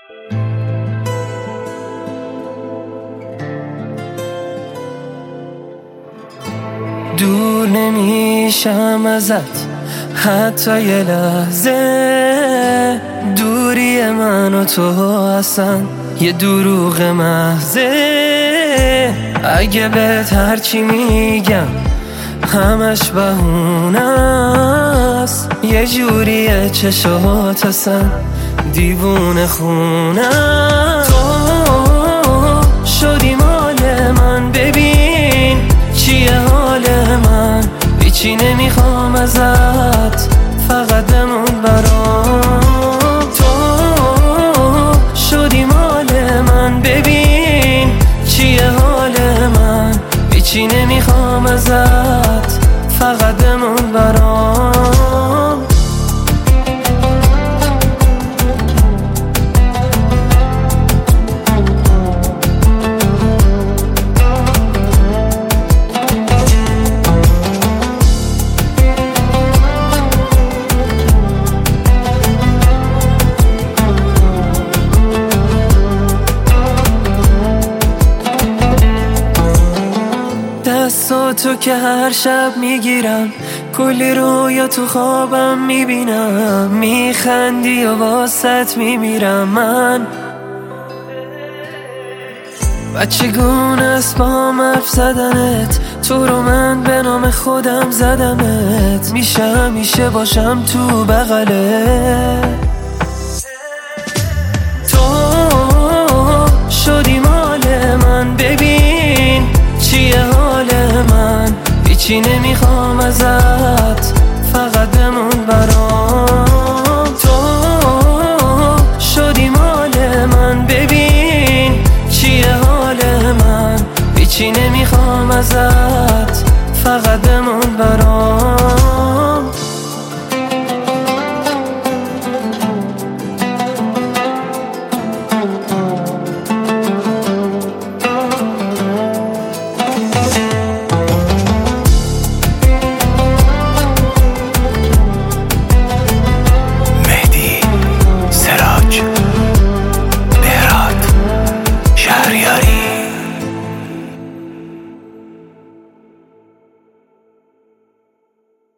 دور نمیشم ازت حتی یه لحظه، دوری من و تو اصلا یه دروغ محضه. اگه بهت هرچی میگم همش بهونه است، یه جوریه چشات اصلا دیوونه خونه. تو شدی مال من، ببین چیه حال من، هیچی نمیخوام ازت، فقط بمون برام. تو شدی مال من، ببین چیه حال من، هیچی نمیخوام ازت، فقط بمون برام. دستاتو که هر شب میگیرم، کلی رویا تو خوابم میبینم، میخندی و واسط میمیرم من. بچگونه است با هم حرف زدنت، تو رو من به نام خودم زدمت، میشه همیشه باشم تو بغلت. تو شدی مال من، ببین چیه حال من، هیچی نمیخوام ازت، فقط بمون برام. تو شدی مال من، ببین چیه حال من، هیچی نمیخوام ازت، فقط